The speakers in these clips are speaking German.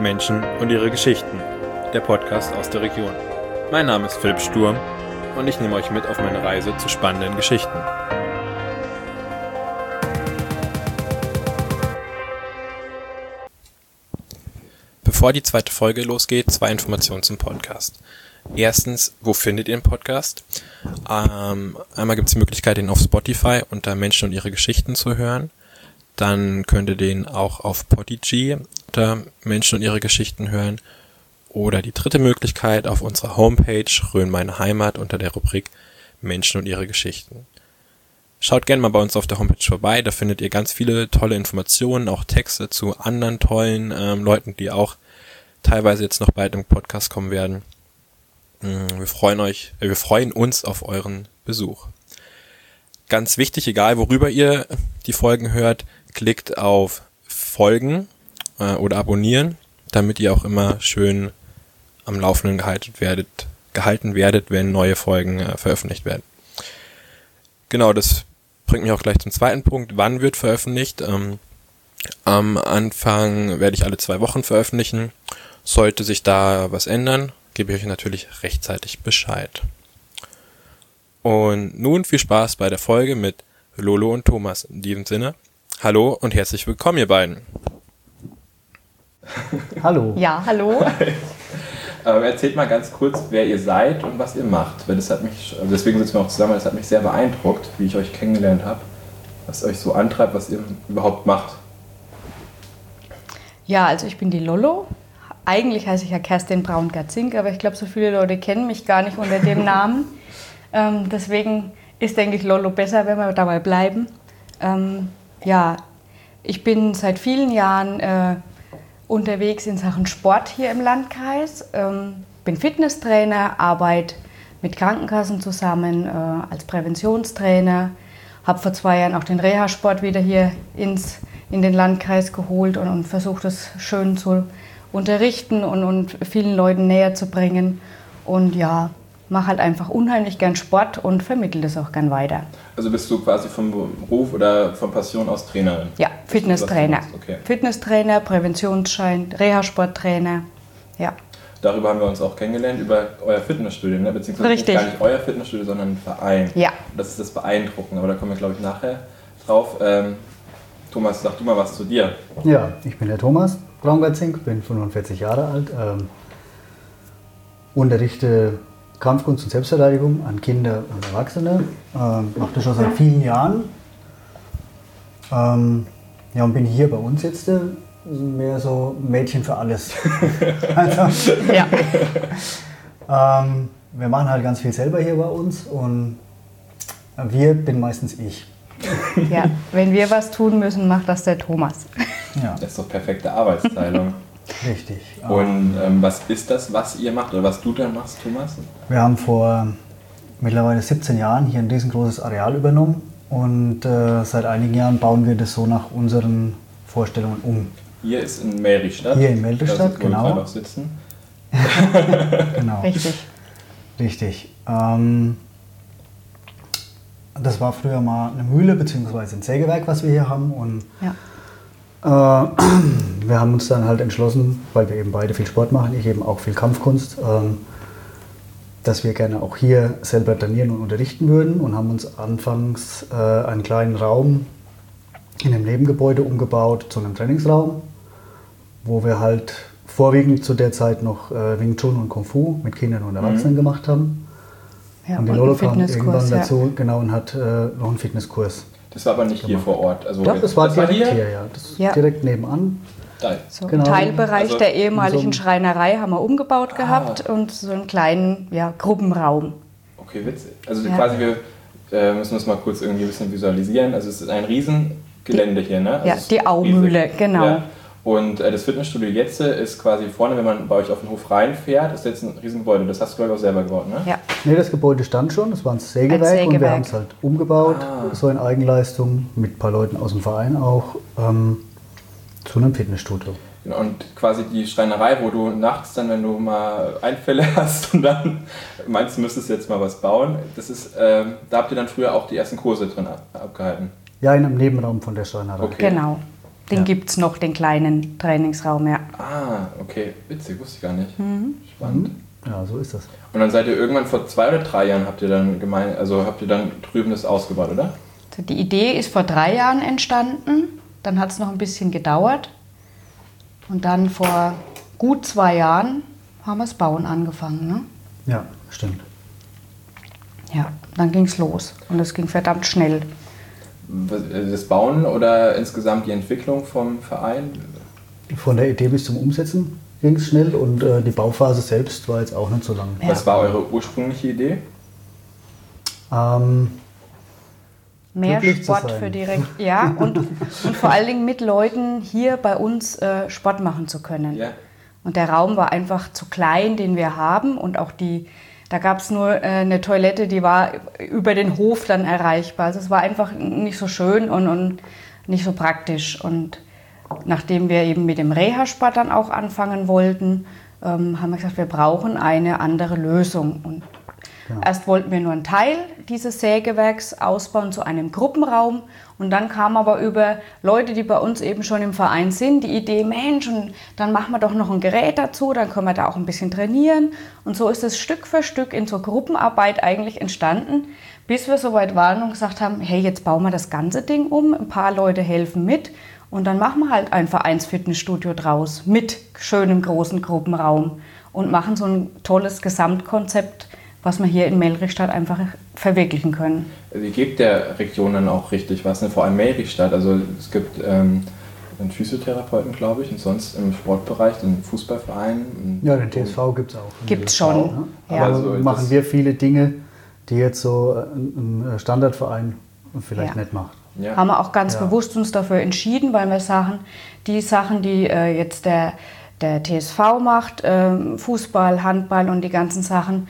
Menschen und ihre Geschichten, der Podcast aus der Region. Mein Name ist Philipp Sturm und ich nehme euch mit auf meine Reise zu spannenden Geschichten. Bevor die zweite Folge losgeht, 2 Informationen zum Podcast. Erstens, wo findet ihr den Podcast? Einmal gibt es die Möglichkeit, den auf Spotify unter Menschen und ihre Geschichten zu hören. Dann könnt ihr den auch auf Podigy unter Menschen und ihre Geschichten hören. Oder die dritte Möglichkeit auf unserer Homepage Rhön meine Heimat unter der Rubrik Menschen und ihre Geschichten. Schaut gerne mal bei uns auf der Homepage vorbei, da findet ihr ganz viele tolle Informationen, auch Texte zu anderen tollen Leuten, die auch teilweise jetzt noch bald im Podcast kommen werden. Wir freuen uns auf euren Besuch. Ganz wichtig, egal worüber ihr die Folgen hört, klickt auf Folgen oder abonnieren, damit ihr auch immer schön am Laufenden gehalten werdet, wenn neue Folgen veröffentlicht werden. Genau, das bringt mich auch gleich zum zweiten Punkt. Wann wird veröffentlicht? Am Anfang werde ich alle 2 Wochen veröffentlichen. Sollte sich da was ändern, gebe ich euch natürlich rechtzeitig Bescheid. Und nun viel Spaß bei der Folge mit Lolo und Thomas. In diesem Sinne, hallo und herzlich willkommen, ihr beiden. Hallo. Ja, hallo. Erzählt mal ganz kurz, wer ihr seid und was ihr macht. Weil das hat mich, deswegen sitzen wir auch zusammen, das hat mich sehr beeindruckt, wie ich euch kennengelernt habe. Was euch so antreibt, was ihr überhaupt macht. Ja, also ich bin die Lolo. Eigentlich heiße ich ja Kerstin Braungart-Zink, aber ich glaube, so viele Leute kennen mich gar nicht unter dem Namen. Deswegen ist, denke ich, Lolo besser, wenn wir dabei bleiben. Ja, ich bin seit vielen Jahren unterwegs in Sachen Sport hier im Landkreis. Bin Fitnesstrainer, arbeite mit Krankenkassen zusammen als Präventionstrainer. Habe vor 2 Jahren auch den Reha-Sport wieder hier in den Landkreis geholt und versuche das schön zu unterrichten und vielen Leuten näher zu bringen. Und ja, mache halt einfach unheimlich gern Sport und vermittle das auch gern weiter. Also bist du quasi vom Beruf oder von Passion aus Trainerin? Ja, Fitnesstrainer. Okay. Fitnesstrainer, Präventionsschein, Reha-Sporttrainer, ja. Darüber haben wir uns auch kennengelernt, über euer Fitnessstudio, ne? Beziehungsweise Richtig. Nicht gar nicht euer Fitnessstudio, sondern ein Verein. Ja. Das ist das Beeindruckende, aber da kommen wir, glaube ich, nachher drauf. Thomas, sag du mal was zu dir. Ja, ich bin der Thomas Braungart-Zink, bin 45 Jahre alt, unterrichte Kampfkunst und Selbstverteidigung an Kinder und Erwachsene, mache das schon seit vielen Jahren. Ja, und bin hier bei uns jetzt mehr so Mädchen für alles. Also, Ja. wir machen halt ganz viel selber hier bei uns und wir bin meistens ich. Ja, wenn wir was tun müssen, macht das der Thomas. Ja, Das ist doch perfekte Arbeitsteilung. richtig. Und was ist das, was ihr macht oder was du da machst, Thomas? Wir haben vor mittlerweile 17 Jahren hier ein riesengroßes Areal übernommen und seit einigen Jahren bauen wir das so nach unseren Vorstellungen um. Hier ist in Meristadt. Hier in Meristadt, das ist, wo wir genau. gerade auch sitzen. Genau. Richtig. Das war früher mal eine Mühle bzw. ein Sägewerk, was wir hier haben. Und Ja. wir haben uns dann halt entschlossen, weil wir eben beide viel Sport machen, ich eben auch viel Kampfkunst, dass wir gerne auch hier selber trainieren und unterrichten würden und haben uns anfangs einen kleinen Raum in einem Nebengebäude umgebaut zu einem Trainingsraum, wo wir halt vorwiegend zu der Zeit noch Wing Chun und Kung Fu mit Kindern und Erwachsenen gemacht haben. Ja, und die und Lolo ein kam Fitnesskurs, irgendwann ja. dazu, genau, und hat noch einen Fitnesskurs. Das war aber nicht hier vor Ort. Also Doch, das war direkt hier? hier, ja. Das ist Ja. direkt nebenan. Da. So Genau. einen Teilbereich Also der ehemaligen in so einem- Schreinerei haben wir umgebaut gehabt und so einen kleinen Gruppenraum. Okay, witzig. Also Ja. quasi, wir müssen das mal kurz irgendwie ein bisschen visualisieren. Also es ist ein Riesengelände hier, ne? Also Ja, es ist die Aumühle, riesig. genau. Ja. Und das Fitnessstudio jetzt ist quasi vorne, wenn man bei euch auf den Hof reinfährt, ist jetzt ein Riesengebäude. Das hast du, glaube ich, auch selber gebaut, ne? Ja. Nee, das Gebäude stand schon, das war ein Sägewerk, Ein und wir Sägewerk. haben es halt umgebaut, Ah. so in Eigenleistung, mit ein paar Leuten aus dem Verein auch, zu einem Fitnessstudio. Genau, und quasi die Schreinerei, wo du nachts dann, wenn du mal Einfälle hast und dann meinst, du müsstest jetzt mal was bauen, das ist, da habt ihr dann früher auch die ersten Kurse drin abgehalten. Ja, in einem Nebenraum von der Schreinerei. Okay. Genau. Den Ja. gibt es noch, den kleinen Trainingsraum, ja. Ah, okay. Witzig, wusste ich gar nicht. Spannend. Ja, so ist das. Und dann seid ihr irgendwann vor 2 oder 3 Jahren habt ihr dann drüben das ausgebaut, oder? Also die Idee ist vor 3 Jahren entstanden, dann hat es noch ein bisschen gedauert und dann vor gut 2 Jahren haben wir das Bauen angefangen. Ne? Ja, stimmt. Ja, dann ging es los und es ging verdammt schnell. Das Bauen oder insgesamt die Entwicklung vom Verein? Von der Idee bis zum Umsetzen ging es schnell und die Bauphase selbst war jetzt auch nicht so lang. Ja. Was war eure ursprüngliche Idee? Mehr Glücklich zu Sport sein. für die ja und vor allen Dingen mit Leuten hier bei uns Sport machen zu können. Ja. Und der Raum war einfach zu klein, den wir haben und auch da gab es nur eine Toilette, die war über den Hof dann erreichbar. Also es war einfach nicht so schön und nicht so praktisch. Und nachdem wir eben mit dem Reha-Sport dann auch anfangen wollten, haben wir gesagt, wir brauchen eine andere Lösung. Und erst wollten wir nur einen Teil dieses Sägewerks ausbauen zu einem Gruppenraum. Und dann kam aber über Leute, die bei uns eben schon im Verein sind, die Idee, Mensch, und dann machen wir doch noch ein Gerät dazu, dann können wir da auch ein bisschen trainieren. Und so ist es Stück für Stück in so Gruppenarbeit eigentlich entstanden, bis wir soweit waren und gesagt haben, hey, jetzt bauen wir das ganze Ding um, ein paar Leute helfen mit und dann machen wir halt ein Vereinsfitnessstudio draus mit schönem großen Gruppenraum und machen so ein tolles Gesamtkonzept, was wir hier in Melrichstadt einfach verwirklichen können. Ihr gebt der Region dann auch richtig was, ne? Vor allem Melrichstadt. Also es gibt einen Physiotherapeuten, glaube ich, und sonst im Sportbereich, den Fußballverein. Ja, den TSV gibt es auch. Gibt's schon. Ja. Ja. Aber Also machen wir viele Dinge, die jetzt so ein Standardverein vielleicht Ja. nicht macht. Ja. Haben wir auch ganz Ja. bewusst uns dafür entschieden, weil wir sagen, die Sachen, die jetzt der TSV macht, Fußball, Handball und die ganzen Sachen,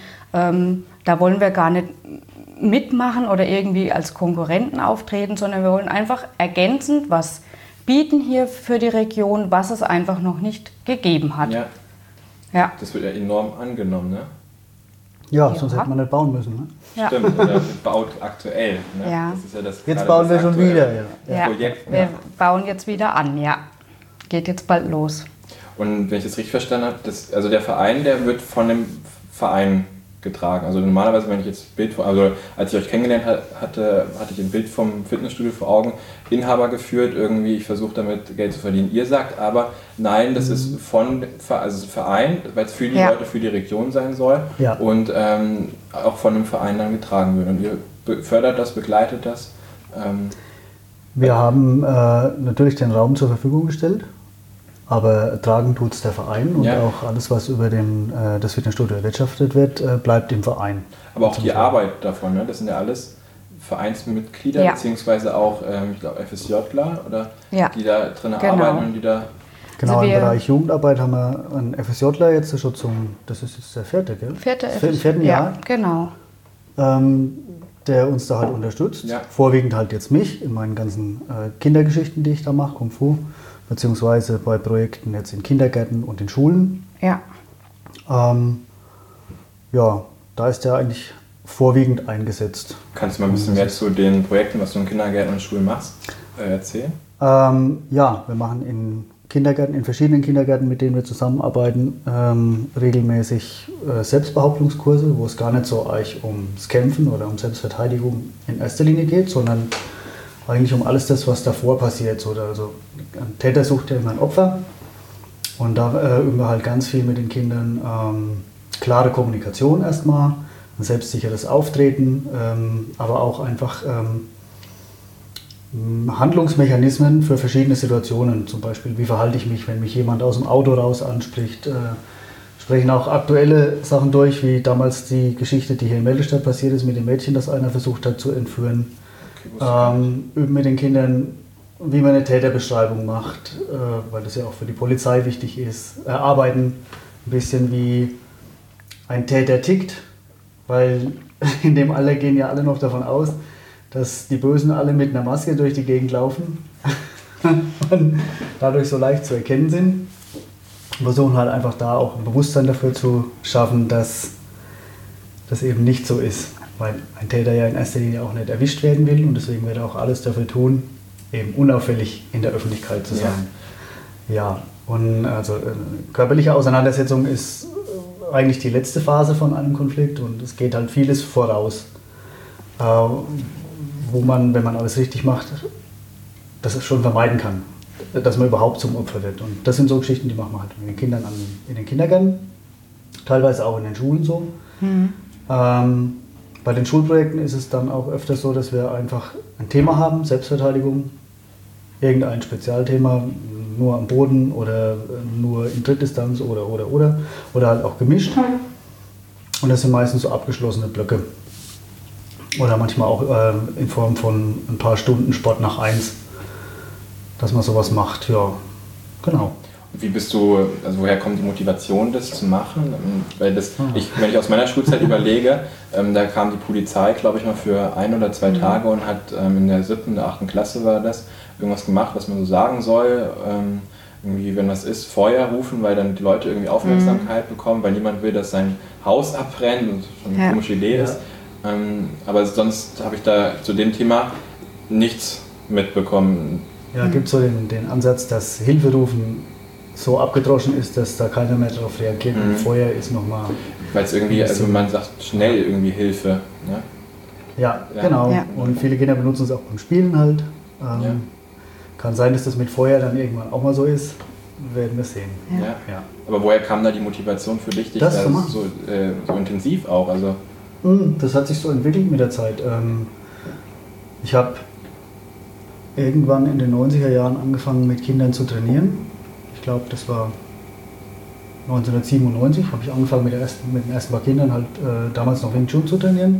da wollen wir gar nicht mitmachen oder irgendwie als Konkurrenten auftreten, sondern wir wollen einfach ergänzend was bieten hier für die Region, was es einfach noch nicht gegeben hat. Ja, Ja. das wird ja enorm angenommen, ne? Ja, Ja. sonst hätte man nicht bauen müssen. Ne? Ja. Stimmt, oder baut aktuell. Ne? Ja. Das ist ja das, Jetzt gerade bauen wir das schon aktuelle wieder. Ja. Ja. Projekt. Wir Ja. bauen jetzt wieder an, ja. Geht jetzt bald los. Und wenn ich das richtig verstanden habe, also der Verein, der wird von dem Verein getragen. Also normalerweise, wenn ich jetzt ein Bild, also als ich euch kennengelernt hatte ich ein Bild vom Fitnessstudio vor Augen, Inhaber geführt, irgendwie, ich versuche damit Geld zu verdienen. Ihr sagt aber, nein, das ist also ein Verein, weil es für die Ja. Leute, für die Region sein soll Ja. und auch von dem Verein dann getragen wird. Und ihr fördert das, begleitet das. Wir haben natürlich den Raum zur Verfügung gestellt, aber tragen tut es der Verein und Ja. auch alles, was über das Fitnessstudio erwirtschaftet wird, bleibt im Verein. Aber auch die Arbeit davon, ne? Das sind ja alles Vereinsmitglieder, Ja. beziehungsweise auch, ich glaube, FSJler, oder Ja. die da drin Genau. arbeiten und die da. Genau, Also im wir- Bereich Jugendarbeit haben wir einen FSJler jetzt schon das ist jetzt der vierte, gell? Im vierten Jahr, Ja, genau. der uns da halt unterstützt. Ja. Vorwiegend halt jetzt mich in meinen ganzen Kindergeschichten, die ich da mache, Kung Fu, beziehungsweise bei Projekten jetzt in Kindergärten und in Schulen. Ja. Ja, da ist er eigentlich vorwiegend eingesetzt. Kannst du mal ein bisschen mehr zu den Projekten, was du in Kindergärten und Schulen machst, erzählen? Ja, wir machen in verschiedenen Kindergärten, mit denen wir zusammenarbeiten, regelmäßig Selbstbehauptungskurse, wo es gar nicht so eigentlich ums Kämpfen oder um Selbstverteidigung in erster Linie geht, sondern eigentlich um alles das, was davor passiert. Also ein Täter sucht ja immer ein Opfer und da üben wir halt ganz viel mit den Kindern klare Kommunikation erstmal, ein selbstsicheres Auftreten, aber auch einfach Handlungsmechanismen für verschiedene Situationen. Zum Beispiel, wie verhalte ich mich, wenn mich jemand aus dem Auto raus anspricht. Sprechen auch aktuelle Sachen durch, wie damals die Geschichte, die hier in Melrichstadt passiert ist, mit dem Mädchen, das einer versucht hat zu entführen. Üben mit den Kindern, wie man eine Täterbeschreibung macht, weil das ja auch für die Polizei wichtig ist. Erarbeiten ein bisschen, wie ein Täter tickt, weil in dem Alter gehen ja alle noch davon aus, dass die Bösen alle mit einer Maske durch die Gegend laufen und dadurch so leicht zu erkennen sind. Wir versuchen halt einfach da auch ein Bewusstsein dafür zu schaffen, dass das eben nicht so ist, weil ein Täter ja in erster Linie auch nicht erwischt werden will und deswegen wird er auch alles dafür tun, eben unauffällig in der Öffentlichkeit zu sein. Ja, und also körperliche Auseinandersetzung ist eigentlich die letzte Phase von einem Konflikt und es geht halt vieles voraus, wo man, wenn man alles richtig macht, das schon vermeiden kann, dass man überhaupt zum Opfer wird. Und das sind so Geschichten, die machen wir halt mit den Kindern in den Kindergärten, teilweise auch in den Schulen so. Bei den Schulprojekten ist es dann auch öfter so, dass wir einfach ein Thema haben, Selbstverteidigung, irgendein Spezialthema, nur am Boden oder nur in Drittdistanz oder halt auch gemischt. Und das sind meistens so abgeschlossene Blöcke. Oder manchmal auch in Form von ein paar Stunden Sport nach 1, dass man sowas macht. Ja, genau. Wie bist du, also woher kommt die Motivation, das zu machen? Weil das, wenn ich aus meiner Schulzeit überlege, da kam die Polizei, glaube ich, mal für 1 oder 2 Tage und hat in der 7., der 8. Klasse war das, irgendwas gemacht, was man so sagen soll. Irgendwie, wenn was ist, Feuer rufen, weil dann die Leute irgendwie Aufmerksamkeit bekommen, weil niemand will, dass sein Haus abbrennt und schon eine komische Idee ist. Aber sonst habe ich da zu dem Thema nichts mitbekommen. Ja, gibt es so den Ansatz, dass Hilferufen so abgedroschen ist, dass da keiner mehr darauf reagiert. Und Feuer ist nochmal... Weil es irgendwie, also man sagt schnell irgendwie Hilfe. Ne? Ja, genau. Ja. Und viele Kinder benutzen es auch beim Spielen halt. Kann sein, dass das mit Feuer dann irgendwann auch mal so ist. Werden wir sehen. Ja. Aber woher kam da die Motivation für dich das so intensiv auch? Also das hat sich so entwickelt mit der Zeit. Ich habe irgendwann in den 90er Jahren angefangen mit Kindern zu trainieren. Ich glaube, das war 1997, habe ich angefangen mit den ersten paar Kindern halt damals noch Wing Chun zu trainieren.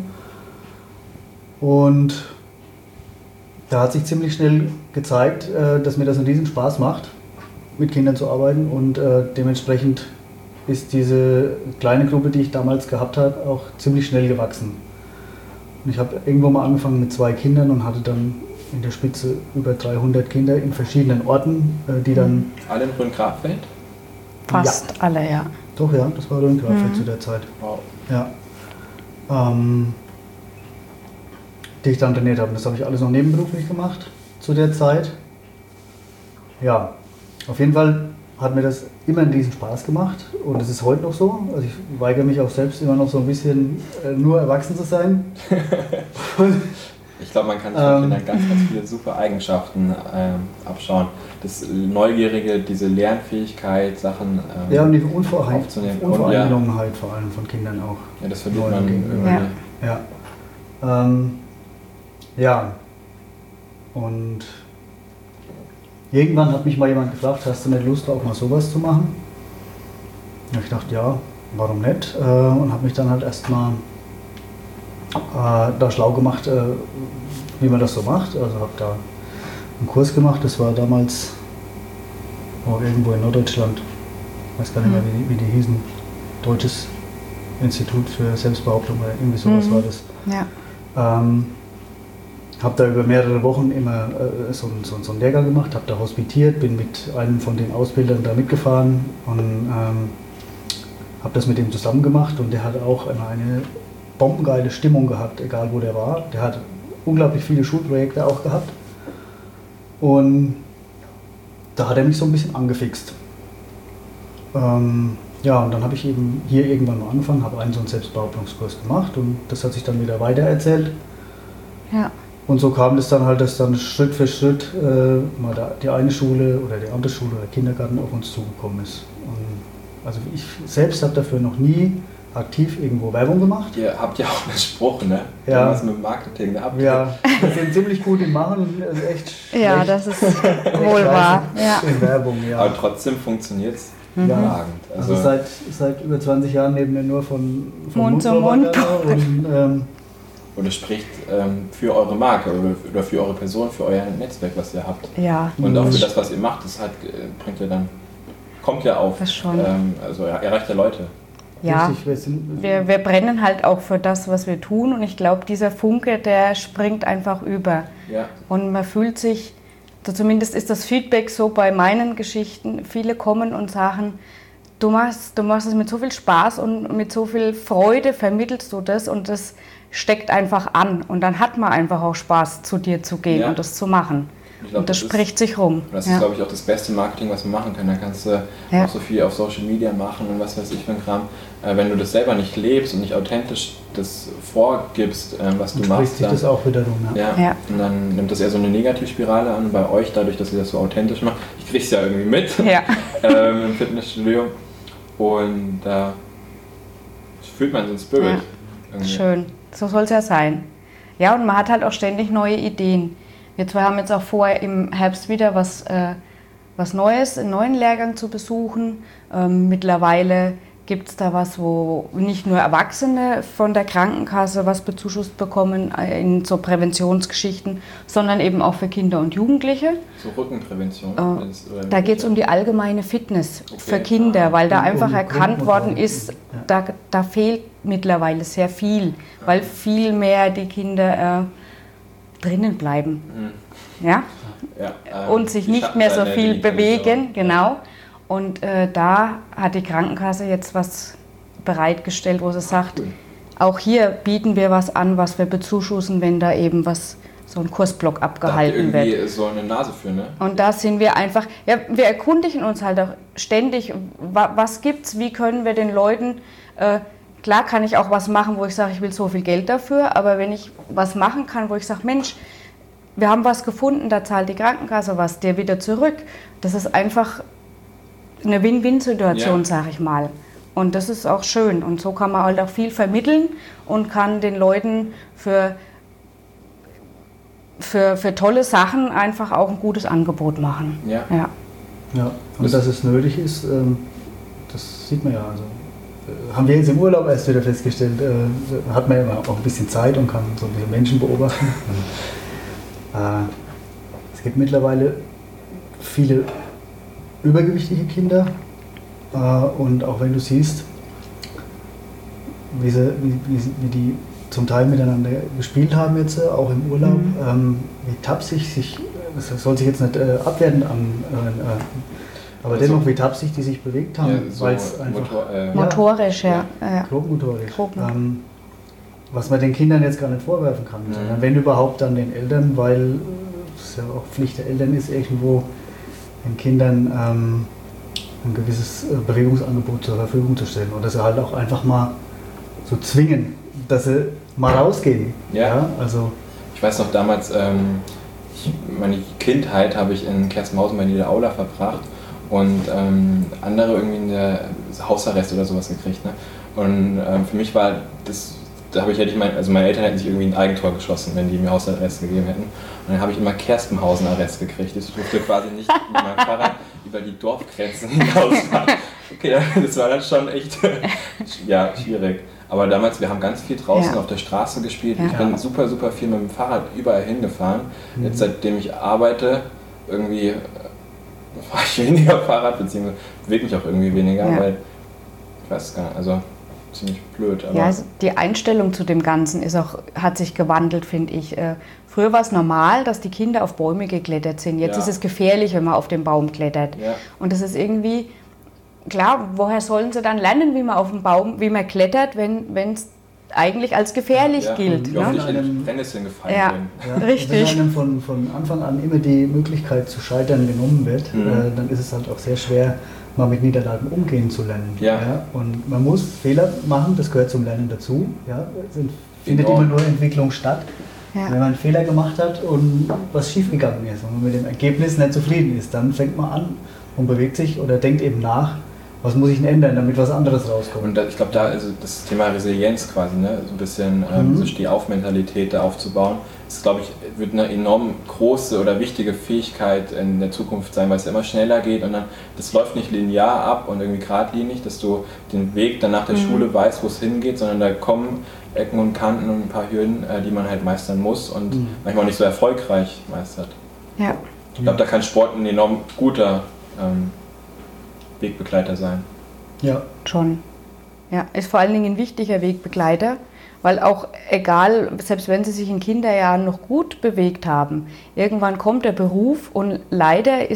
Und da hat sich ziemlich schnell gezeigt, dass mir das einen riesen Spaß macht, mit Kindern zu arbeiten und dementsprechend ist diese kleine Gruppe, die ich damals gehabt habe, auch ziemlich schnell gewachsen. Und ich habe irgendwo mal angefangen mit 2 Kindern und hatte dann in der Spitze über 300 Kinder in verschiedenen Orten, die dann... Alle in Rhön-Grabfeld? Fast alle, ja. Doch, ja, das war Rhön-Grabfeld zu der Zeit. Wow. Ja. Die ich dann trainiert habe. Das habe ich alles noch nebenberuflich gemacht zu der Zeit. Ja, auf jeden Fall hat mir das immer einen riesen Spaß gemacht und es ist heute noch so. Also ich weigere mich auch selbst immer noch so ein bisschen nur erwachsen zu sein. Ich glaube, man kann sich von Kindern ganz viele super Eigenschaften abschauen. Das Neugierige, diese Lernfähigkeit, Sachen ja, und die Unvoreingenommenheit vor allem von Kindern auch. Ja, das verliert man irgendwie. Ja. Und irgendwann hat mich mal jemand gefragt, hast du nicht Lust, auch mal sowas zu machen? Und ich dachte, ja, warum nicht? Und habe mich dann halt erstmal da schlau gemacht, wie man das so macht. Also habe da einen Kurs gemacht, das war damals irgendwo in Norddeutschland, ich weiß gar nicht mehr, wie die hießen, Deutsches Institut für Selbstbehauptung oder irgendwie sowas war das. Ja. Habe da über mehrere Wochen immer so einen Lehrgang gemacht, habe da hospitiert, bin mit einem von den Ausbildern da mitgefahren und habe das mit ihm zusammen gemacht und der hat auch immer eine bombengeile Stimmung gehabt, egal wo der war. Der hat unglaublich viele Schulprojekte auch gehabt und da hat er mich so ein bisschen angefixt. Ja, und dann habe ich eben hier irgendwann mal angefangen, habe so einen Selbstbehauptungskurs gemacht und das hat sich dann wieder weitererzählt. Ja. Und so kam es dann halt, dass dann Schritt für Schritt mal die eine Schule oder die andere Schule oder Kindergarten auf uns zugekommen ist. Und also ich selbst habe dafür noch nie aktiv irgendwo Werbung gemacht. Ihr habt ja auch einen Spruch, ne? Ja. Was mit Marketing, da habt ja, wir sind ziemlich gut im Machen, also echt ja, das ist wohl wahr. Ja. In Werbung, ja. Aber trotzdem funktioniert es überragend. Also seit über 20 Jahren leben wir nur von Mund zu Mund. Und es spricht für eure Marke oder für eure Person, für euer Netzwerk, was ihr habt. Ja. Und auch für das, was ihr macht, das halt, kommt ja auf. Das schon. Also erreicht ja Leute. Ja, wir brennen halt auch für das, was wir tun und ich glaube, dieser Funke, der springt einfach über. Ja. Und man fühlt sich, zumindest ist das Feedback so bei meinen Geschichten, viele kommen und sagen, du machst es mit so viel Spaß und mit so viel Freude vermittelst du das und das steckt einfach an und dann hat man einfach auch Spaß, zu dir zu gehen und das zu machen. Und das spricht sich rum. Das ist, glaube ich, auch das beste Marketing, was man machen kann. Da kannst du auch so viel auf Social Media machen und was weiß ich für ein Kram. Wenn du das selber nicht lebst und nicht authentisch das vorgibst, was du machst, dann spricht sich das auch wieder rum. Ja. Und dann nimmt das eher so eine Negativspirale an. Bei euch, dadurch, dass ihr das so authentisch macht. Ich kriege es ja irgendwie mit im Fitnessstudio. Und da fühlt man so einen Spirit. Ja. Schön, so soll es ja sein. Ja, und man hat halt auch ständig neue Ideen. Wir zwei haben jetzt auch vor, im Herbst wieder was Neues, einen neuen Lehrgang zu besuchen. Mittlerweile gibt es da was, wo nicht nur Erwachsene von der Krankenkasse was bezuschusst bekommen in so Präventionsgeschichten, sondern eben auch für Kinder und Jugendliche. So Rückenprävention? Da geht es um die allgemeine Fitness für Kinder, weil da einfach erkannt worden ist, da fehlt mittlerweile sehr viel, weil viel mehr die Kinder drinnen bleiben. Ja? Und sich nicht mehr so viel bewegen, genau. Und da hat die Krankenkasse jetzt was bereitgestellt, wo sie sagt, auch hier bieten wir was an, was wir bezuschussen, wenn da eben so ein Kursblock abgehalten wird. Da so eine Nase für, ne? Und da sind wir einfach, wir erkundigen uns halt auch ständig, was gibt's, wie können wir den Leuten, klar kann ich auch was machen, wo ich sage, ich will so viel Geld dafür, aber wenn ich was machen kann, wo ich sage, Mensch, wir haben was gefunden, da zahlt die Krankenkasse was, dir wieder zurück, das ist einfach eine Win-Win-Situation, sage ich mal. Und das ist auch schön. Und so kann man halt auch viel vermitteln und kann den Leuten für tolle Sachen einfach auch ein gutes Angebot machen. Ja, und dass es nötig ist, das sieht man ja. Also, haben wir jetzt im Urlaub erst wieder festgestellt, hat man ja auch ein bisschen Zeit und kann so ein bisschen Menschen beobachten. Es gibt mittlerweile viele übergewichtige Kinder und auch wenn du siehst, wie die zum Teil miteinander gespielt haben jetzt, auch im Urlaub, wie tapsig das soll sich jetzt nicht abwertend anhören, aber dennoch wie tapsig die sich bewegt haben, so weil es einfach motorisch, grobmotorisch. Was man den Kindern jetzt gar nicht vorwerfen kann, sondern wenn überhaupt dann den Eltern, weil es ja auch Pflicht der Eltern ist, irgendwo den Kindern ein gewisses Bewegungsangebot zur Verfügung zu stellen oder sie halt auch einfach mal so zwingen, dass sie mal rausgehen. Ja. Also ich weiß noch damals, meine Kindheit habe ich in Kerstenhausen bei Niederaula verbracht und andere irgendwie in der Hausarrest oder sowas gekriegt. Ne? Und für mich war das, meine Eltern hätten sich irgendwie ein Eigentor geschossen, wenn die mir Hausarrest gegeben hätten. Und dann habe ich immer Kerstenhausen-Arrest gekriegt. Ich durfte quasi nicht mit meinem Fahrrad über die Dorfgrenzen hinausfahren. Okay, das war dann schon echt schwierig. Aber damals, wir haben ganz viel draußen auf der Straße gespielt. Ich bin super, super viel mit dem Fahrrad überall hingefahren. Jetzt, seitdem ich arbeite, irgendwie fahre ich weniger Fahrrad, beziehungsweise bewege mich auch irgendwie weniger, weil ich weiß gar nicht, also ziemlich blöd. Aber also die Einstellung zu dem Ganzen hat sich gewandelt, finde ich. Früher war es normal, dass die Kinder auf Bäume geklettert sind. Jetzt ist es gefährlich, wenn man auf den Baum klettert. Ja. Und das ist irgendwie, klar, woher sollen sie dann lernen, wie man auf dem Baum, wie man klettert, wenn es eigentlich als gefährlich gilt. Ja, ne? Wenn einem Brennnesseln gefallen bin. Richtig. Wenn einem von Anfang an immer die Möglichkeit zu scheitern genommen wird, dann ist es halt auch sehr schwer, mal mit Niederlagen umgehen zu lernen. Ja. Und man muss Fehler machen, das gehört zum Lernen dazu. Ja. Es findet immer nur Entwicklung statt. Ja. Wenn man einen Fehler gemacht hat und was schiefgegangen ist und man mit dem Ergebnis nicht zufrieden ist, dann fängt man an und bewegt sich oder denkt eben nach, was muss ich denn ändern, damit was anderes rauskommt. Und ich glaube, also das Thema Resilienz quasi, ne, so ein bisschen so Steh-auf-Mentalität da aufzubauen, ist, glaube ich, wird eine enorm große oder wichtige Fähigkeit in der Zukunft sein, weil es immer schneller geht und dann, das läuft nicht linear ab und irgendwie geradlinig, dass du den Weg dann nach der Schule weißt, wo es hingeht, sondern da kommen Ecken und Kanten und ein paar Hürden, die man halt meistern muss und manchmal auch nicht so erfolgreich meistert. Ja. Ich glaube, da kann Sport ein enorm guter Wegbegleiter sein. Ja. Schon. Ja, ist vor allen Dingen ein wichtiger Wegbegleiter, weil auch egal, selbst wenn sie sich in Kinderjahren noch gut bewegt haben, irgendwann kommt der Beruf und leider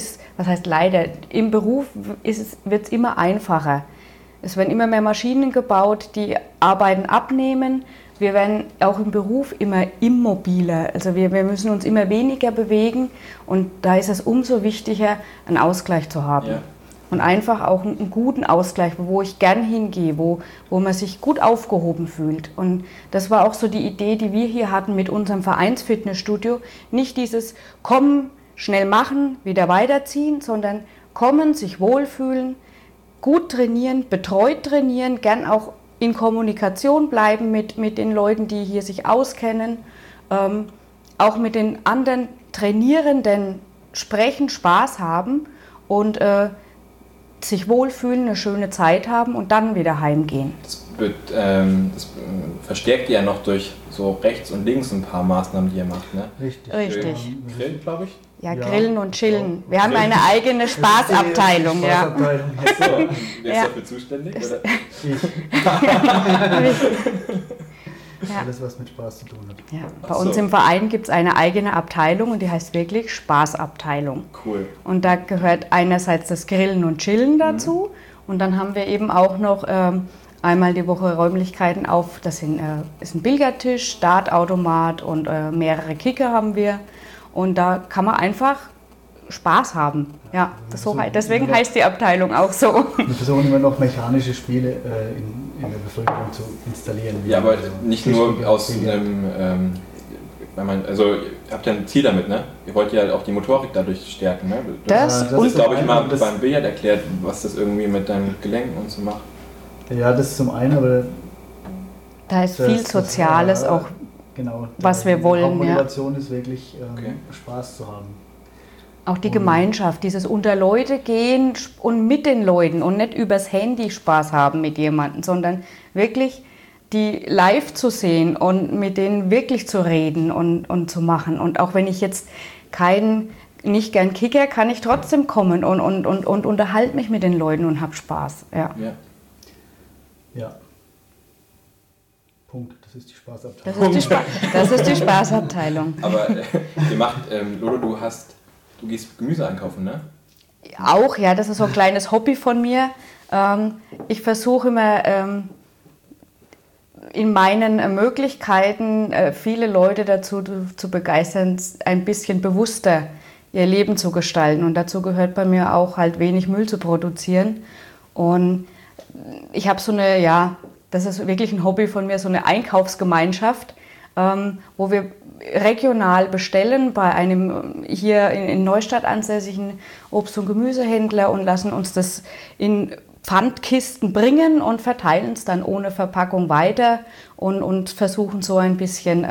im Beruf wird es immer einfacher. Es werden immer mehr Maschinen gebaut, die Arbeiten abnehmen wir werden auch im Beruf immer immobiler. Also wir müssen uns immer weniger bewegen und da ist es umso wichtiger, einen Ausgleich zu haben. Ja. Und einfach auch einen guten Ausgleich, wo ich gern hingehe, wo man sich gut aufgehoben fühlt. Und das war auch so die Idee, die wir hier hatten mit unserem Vereinsfitnessstudio. Nicht dieses Kommen, schnell machen, wieder weiterziehen, sondern kommen, sich wohlfühlen, gut trainieren, betreut trainieren, gern auch in Kommunikation bleiben mit den Leuten, die hier sich auskennen, auch mit den anderen Trainierenden sprechen, Spaß haben und sich wohlfühlen, eine schöne Zeit haben und dann wieder heimgehen. Das verstärkt ihr ja noch durch so rechts und links ein paar Maßnahmen, die ihr macht, ne? Richtig. Grillen, glaube ich? Ja, Grillen und Chillen. Wir haben eine eigene Spaßabteilung. Ja. Wer ist dafür zuständig? Oder? Ja. Alles, was mit Spaß zu tun hat. Ja. Bei uns im Verein gibt es eine eigene Abteilung und die heißt wirklich Spaßabteilung. Cool. Und da gehört einerseits das Grillen und Chillen dazu und dann haben wir eben auch noch einmal die Woche Räumlichkeiten auf. Das ist ein Billardtisch, Dartautomat und mehrere Kicker haben wir. Und da kann man einfach Spaß haben. Ja, deswegen heißt die Abteilung auch so. Wir versuchen immer noch mechanische Spiele in der Bevölkerung zu installieren. Ja, aber nicht nur aus einem, also ihr habt ja ein Ziel damit, ne? Ihr wollt ja auch die Motorik dadurch stärken, ne? Das ist, glaube ich, mal beim Billard erklärt, was das irgendwie mit deinen Gelenken und so macht. Ja, das ist zum einen, aber da ist viel Soziales auch, genau, was wir wollen. Die Hauptmotivation ist wirklich Spaß zu haben. Auch die Gemeinschaft, dieses unter Leute gehen und mit den Leuten und nicht übers Handy Spaß haben mit jemandem, sondern wirklich die live zu sehen und mit denen wirklich zu reden und zu machen. Und auch wenn ich jetzt nicht gern kicke, kann ich trotzdem kommen und unterhalte mich mit den Leuten und habe Spaß. Ja. Punkt. Das ist die Spaßabteilung. Das ist die Spaßabteilung. Aber ihr macht, Lolo, du gehst Gemüse einkaufen, ne? Auch, ja, das ist so ein kleines Hobby von mir. Ich versuche immer in meinen Möglichkeiten viele Leute dazu zu begeistern, ein bisschen bewusster ihr Leben zu gestalten. Und dazu gehört bei mir auch halt wenig Müll zu produzieren. Und ich habe das ist wirklich ein Hobby von mir, so eine Einkaufsgemeinschaft, wo wir regional bestellen bei einem hier in Neustadt ansässigen Obst- und Gemüsehändler und lassen uns das in Pfandkisten bringen und verteilen es dann ohne Verpackung weiter und versuchen so ein bisschen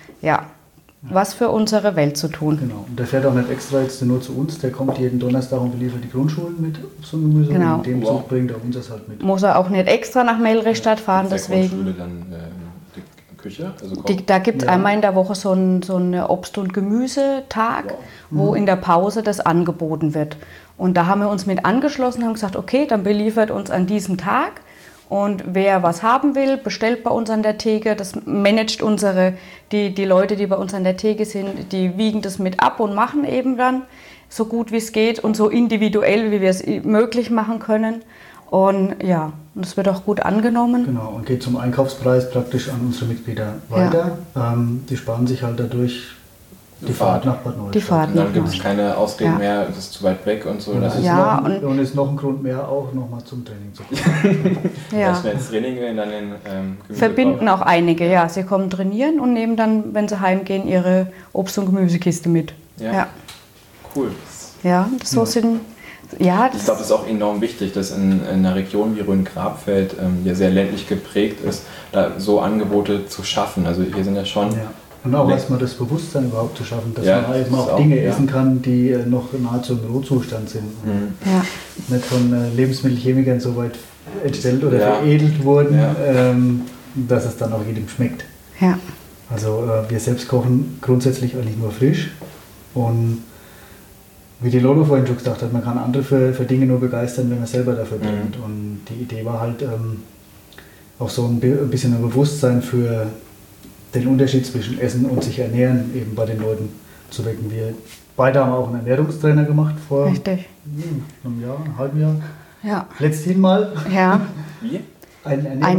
was für unsere Welt zu tun. Genau, und der fährt auch nicht extra jetzt nur zu uns, der kommt jeden Donnerstag und beliefert die Grundschulen mit Obst und Gemüse und in dem Zug bringt er uns das halt mit. Muss er auch nicht extra nach Melrichstadt fahren, deswegen. Grundschule dann Küche? Also da gibt es einmal in der Woche so einen Obst- und Gemüsetag, wo in der Pause das angeboten wird. Und da haben wir uns mit angeschlossen und haben gesagt, okay, dann beliefert uns an diesem Tag. Und wer was haben will, bestellt bei uns an der Theke. Das managt die Leute, die bei uns an der Theke sind, die wiegen das mit ab und machen eben dann so gut wie es geht und so individuell, wie wir es möglich machen können. Und ja, das wird auch gut angenommen. Genau, und geht zum Einkaufspreis praktisch an unsere Mitglieder weiter. Ja. Die sparen sich halt dadurch die Fahrt nach Bad Neustadt. Und dann gibt es keine Ausreden mehr, das ist zu weit weg und so. Und ist noch ein Grund mehr, auch nochmal zum Training zu kommen. Dass wir ins Training gehen, dann den verbinden auch einige, ja. Sie kommen trainieren und nehmen dann, wenn sie heimgehen, ihre Obst- und Gemüsekiste mit. Ja. Cool. Ja, so sind... Ja, ich glaube, das ist auch enorm wichtig, dass in einer Region wie Rhön-Grabfeld, die sehr ländlich geprägt ist, da so Angebote zu schaffen. Also hier sind ja schon... Ja. Und auch erstmal das Bewusstsein überhaupt zu schaffen, dass man eben auch Dinge essen kann, die noch nahezu im Rohzustand sind. Ja. Nicht von Lebensmittelchemikern so weit entstellt oder veredelt wurden, dass es dann auch jedem schmeckt. Ja. Also wir selbst kochen grundsätzlich eigentlich nur frisch. Und wie die Lolo vorhin schon gesagt hat, man kann andere für Dinge nur begeistern, wenn man selber dafür brennt. Und die Idee war halt auch so ein bisschen ein Bewusstsein für den Unterschied zwischen Essen und sich ernähren eben bei den Leuten zu wecken. Wir beide haben auch einen Ernährungstrainer gemacht vor einem halben Jahr. Ja. Letzthin mal. Ja. Wie? Einen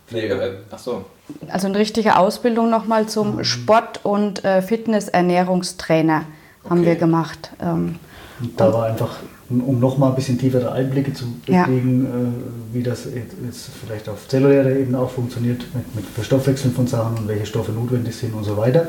Ach so. Also eine richtige Ausbildung nochmal zum Sport- und Fitness-Ernährungstrainer haben wir gemacht. Und da war einfach, um nochmal ein bisschen tiefere Einblicke zu kriegen, wie das jetzt vielleicht auf zellulärer Ebene auch funktioniert, mit Verstoffwechseln von Sachen und welche Stoffe notwendig sind und so weiter.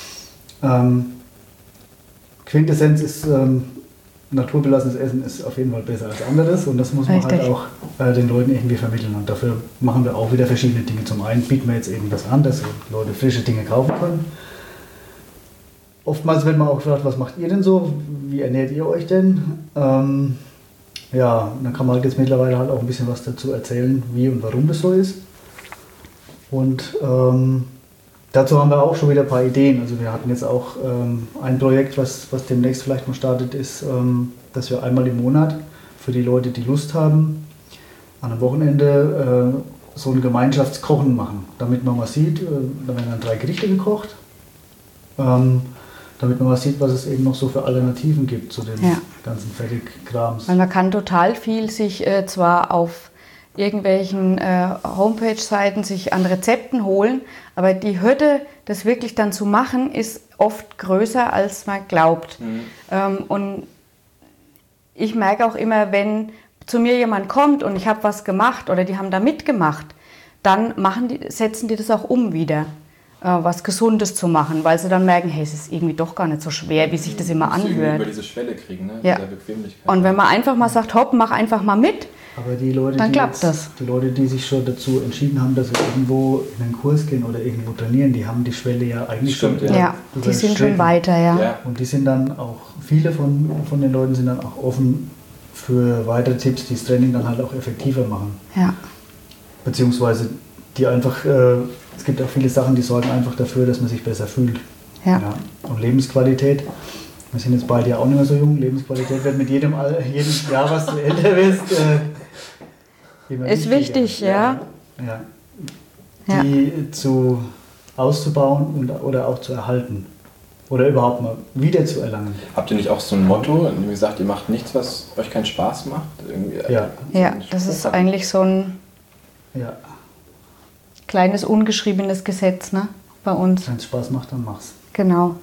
Quintessenz ist, naturbelassenes Essen ist auf jeden Fall besser als anderes und das muss man halt auch den Leuten irgendwie vermitteln und dafür machen wir auch wieder verschiedene Dinge. Zum einen bieten wir jetzt eben das an, dass Leute frische Dinge kaufen können. Oftmals wird man auch gefragt, was macht ihr denn so? Wie ernährt ihr euch denn? Dann kann man halt jetzt mittlerweile halt auch ein bisschen was dazu erzählen, wie und warum das so ist. Und dazu haben wir auch schon wieder ein paar Ideen. Also wir hatten jetzt auch ein Projekt, was demnächst vielleicht mal startet, ist, dass wir einmal im Monat für die Leute, die Lust haben, an einem Wochenende so ein Gemeinschaftskochen machen. Damit man mal sieht, da werden dann 3 Gerichte gekocht. Damit man mal sieht, was es eben noch so für Alternativen gibt zu den ganzen Fertigkrams. Weil man kann total viel sich zwar auf irgendwelchen Homepage-Seiten sich an Rezepten holen, aber die Hürde, das wirklich dann zu machen, ist oft größer, als man glaubt. Und ich merke auch immer, wenn zu mir jemand kommt und ich habe was gemacht oder die haben da mitgemacht, dann setzen die das auch um wieder, was Gesundes zu machen, weil sie dann merken, hey, es ist irgendwie doch gar nicht so schwer, wie sich das immer anhört. Über diese Schwelle kriegen, ne? Ja. Dieser Bequemlichkeit. Und wenn man einfach mal sagt, hopp, mach einfach mal mit, Aber die Leute, dann klappt das. Die Leute, die sich schon dazu entschieden haben, dass sie irgendwo in einen Kurs gehen oder irgendwo trainieren, die haben die Schwelle ja eigentlich schon. Ja, die sind schon weiter, ja. Und die sind dann auch, viele von den Leuten sind dann auch offen für weitere Tipps, die das Training dann halt auch effektiver machen. Ja. Beziehungsweise die einfach, es gibt auch viele Sachen, die sorgen einfach dafür, dass man sich besser fühlt. Ja. Und Lebensqualität. Wir sind jetzt beide ja auch nicht mehr so jung. Lebensqualität wird mit jedem Jahr, was du älter wirst, immer ist wichtig, ja. Die auszubauen oder auch zu erhalten. Oder überhaupt mal wieder zu erlangen. Habt ihr nicht auch so ein Motto, in dem ihr sagt, ihr macht nichts, was euch keinen Spaß macht? Irgendwie, Das ist eigentlich so ein kleines ungeschriebenes Gesetz, ne, bei uns. Wenn es Spaß macht, dann mach's. Genau.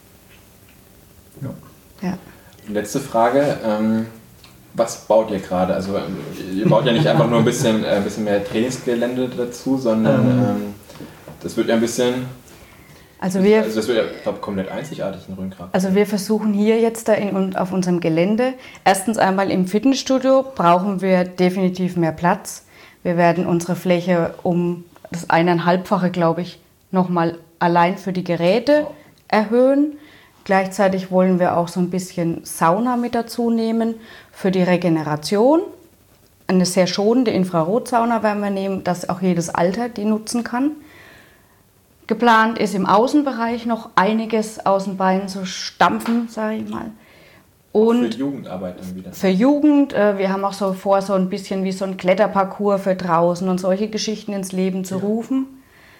Ja. Letzte Frage. Was baut ihr gerade? Also ihr baut ja nicht einfach nur ein bisschen mehr Trainingsgelände dazu, sondern das wird ja ein bisschen... das wird ja, ich glaube, komplett einzigartig in Rhöngrab. Also wir versuchen hier jetzt auf unserem Gelände, erstens einmal im Fitnessstudio brauchen wir definitiv mehr Platz. Wir werden unsere Fläche um das 1,5-fache, glaube ich, nochmal allein für die Geräte erhöhen. Gleichzeitig wollen wir auch so ein bisschen Sauna mit dazu nehmen für die Regeneration. Eine sehr schonende Infrarotsauna werden wir nehmen, dass auch jedes Alter die nutzen kann. Geplant ist im Außenbereich noch einiges aus den Beinen zu stampfen, sage ich mal. Und für Jugendarbeit dann wieder. Für Jugend, wir haben auch so vor, so ein bisschen wie so ein Kletterparcours für draußen und solche Geschichten ins Leben zu rufen.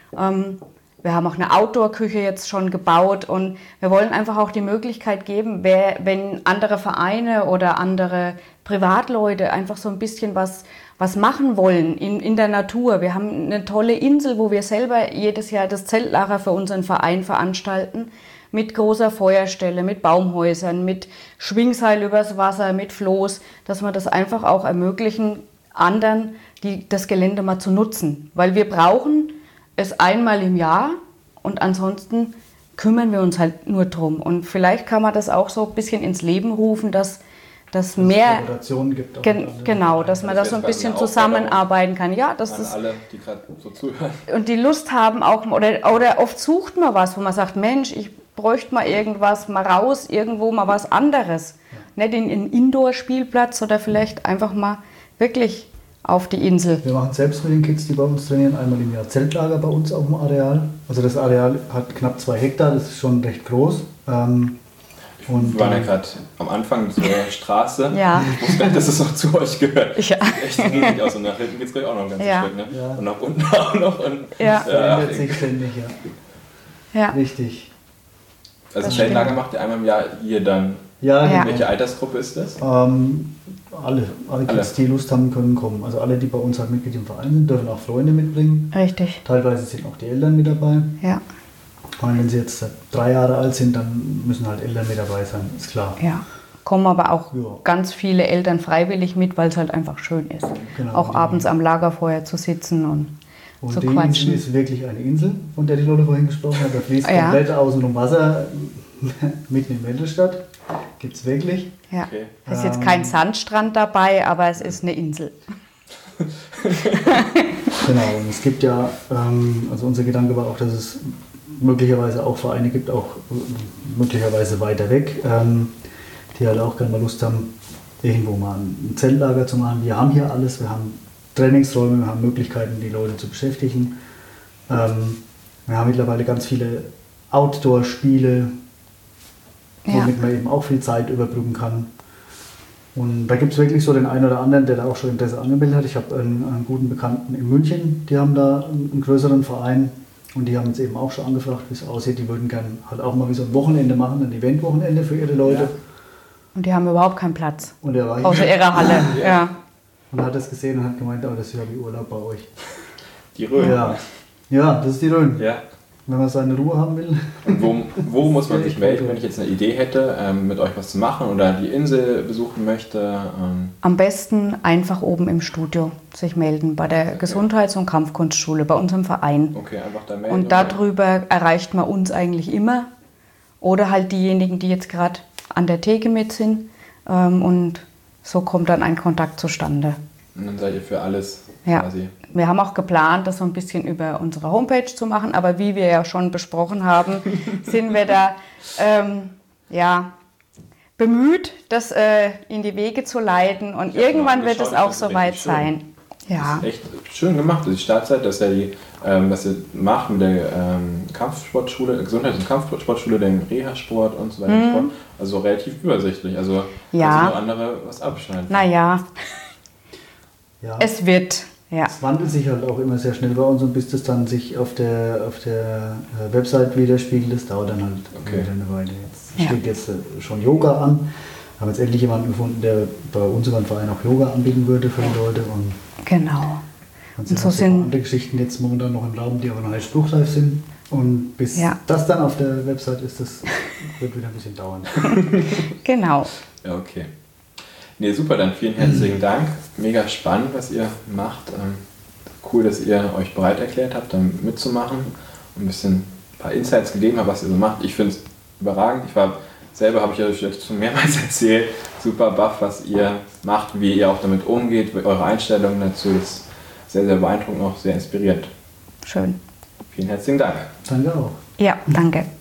Wir haben auch eine Outdoor-Küche jetzt schon gebaut und wir wollen einfach auch die Möglichkeit geben, wenn andere Vereine oder andere Privatleute einfach so ein bisschen was machen wollen in der Natur. Wir haben eine tolle Insel, wo wir selber jedes Jahr das Zeltlager für unseren Verein veranstalten, mit großer Feuerstelle, mit Baumhäusern, mit Schwingseil übers Wasser, mit Floß, dass wir das einfach auch ermöglichen, anderen das Gelände mal zu nutzen. Weil wir brauchen es einmal im Jahr und ansonsten kümmern wir uns halt nur drum. Und vielleicht kann man das auch so ein bisschen ins Leben rufen, dass mehr Kooperationen gibt. Genau, dass man da so ein bisschen zusammenarbeiten kann. Ja, das ist alle, die gerade so zuhören. Und die Lust haben auch, oder oft sucht man was, wo man sagt, Mensch, ich bräuchte mal irgendwas, mal raus, irgendwo mal was anderes. Ja. Nicht in einen Indoor-Spielplatz oder vielleicht einfach mal wirklich auf die Insel. Wir machen selbst mit den Kids, die bei uns trainieren, einmal im Jahr Zeltlager bei uns auf dem Areal. Also das Areal hat knapp 2 Hektar, das ist schon recht groß. Wir waren ja gerade am Anfang zur Straße. Ja. Ich wusste gar nicht, dass es noch zu euch gehört. Ja. Sieht echt riesig aus und nach hinten geht es gleich auch noch ein ganzes Stück. Ne? Ja. Und nach unten auch noch. Und, verändert sich ständig, ja. Richtig. Also Zeltlager macht ihr einmal im Jahr hier dann Ja, Ja. genau. Welche Altersgruppe ist das? Alle Kids, die Lust haben, können kommen. Also alle, die bei uns halt Mitglied im Verein sind, dürfen auch Freunde mitbringen. Richtig. Teilweise sind auch die Eltern mit dabei. Ja. Und wenn sie jetzt 3 Jahre alt sind, dann müssen halt Eltern mit dabei sein, ist klar. Ja. Kommen aber auch Ja. ganz viele Eltern freiwillig mit, weil es halt einfach schön ist. Genau. Auch abends am Lagerfeuer zu sitzen und zu die Insel quatschen. ist wirklich eine Insel, von der die Lotte vorhin gesprochen hat. Da fließt Ja. komplett außenrum Wasser, mitten in Wendelstadt. Gibt es wirklich. Ja. Okay. Es ist jetzt kein Sandstrand dabei, aber es ist eine Insel. Genau, und es gibt ja, also unser Gedanke war auch, dass es möglicherweise auch Vereine gibt, auch möglicherweise weiter weg, die halt auch gerne mal Lust haben, irgendwo mal ein Zeltlager zu machen. Wir haben hier alles, wir haben Trainingsräume, wir haben Möglichkeiten, die Leute zu beschäftigen. Wir haben mittlerweile ganz viele Outdoor-Spiele, womit man eben auch viel Zeit überbrücken kann. Und da gibt es wirklich so den einen oder anderen, der da auch schon Interesse angemeldet hat. Ich habe einen guten Bekannten in München, die haben da einen größeren Verein und die haben uns eben auch schon angefragt, wie es aussieht. Die würden gerne halt auch mal wie so ein Wochenende machen, ein Eventwochenende für ihre Leute. Ja. Und die haben überhaupt keinen Platz. Und er war Außer hier ihrer Halle. Ja. und hat das gesehen und hat gemeint, oh, das ist ja wie Urlaub bei euch. Die Rhön. Ja, das ist die Rhön. Ja. Wenn man seine Ruhe haben will. Und wo muss man sich melden, wenn ich jetzt eine Idee hätte, mit euch was zu machen oder die Insel besuchen möchte? Am besten einfach oben im Studio sich melden, bei der Gesundheits- und Kampfkunstschule, bei unserem Verein. Okay, einfach da melden. Und darüber erreicht man uns eigentlich immer. Oder halt diejenigen, die jetzt gerade an der Theke mit sind. Und so kommt dann ein Kontakt zustande. Und dann seid ihr für alles Ja. quasi. Wir haben auch geplant, das so ein bisschen über unsere Homepage zu machen, aber wie wir ja schon besprochen haben, sind wir da bemüht, das in die Wege zu leiten und Ich hab irgendwann mal wird es geschaut, auch das ist soweit richtig schön. sein. Ja, Das ist echt schön gemacht. Die Startzeit, dass er was ihr macht mit der Kampfsportschule, Gesundheits- und Kampfsportschule, den Reha-Sport und so weiter. Sport, also relativ übersichtlich. Also Ja. kann sich noch andere was abschneiden. naja, Ja. es wird. Ja. Es wandelt sich halt auch immer sehr schnell bei uns und bis das dann sich auf der Website widerspiegelt, das dauert dann halt Okay. wieder eine Weile. Jetzt Ja. steht jetzt schon Yoga an. Wir haben jetzt endlich jemanden gefunden, der bei uns über den Verein auch Yoga anbieten würde für die Leute. Und Genau. dann Und sind so noch so sind- andere Geschichten jetzt momentan noch im Raum, die aber noch nicht spruchreif sind. Und bis Ja. das dann auf der Website ist, das wird wieder ein bisschen dauern. Genau. Ja, okay. Nee, super, dann vielen herzlichen Dank. Mega spannend, was ihr macht. Cool, dass ihr euch bereit erklärt habt, da mitzumachen und ein paar Insights gegeben habt, was ihr so macht. Ich finde es überragend. Selber habe ich euch jetzt schon mehrmals erzählt, super baff, was ihr macht, wie ihr auch damit umgeht, eure Einstellung dazu. Das ist sehr, sehr beeindruckend, auch sehr inspiriert. Schön. Vielen herzlichen Dank. Danke auch. Ja, danke.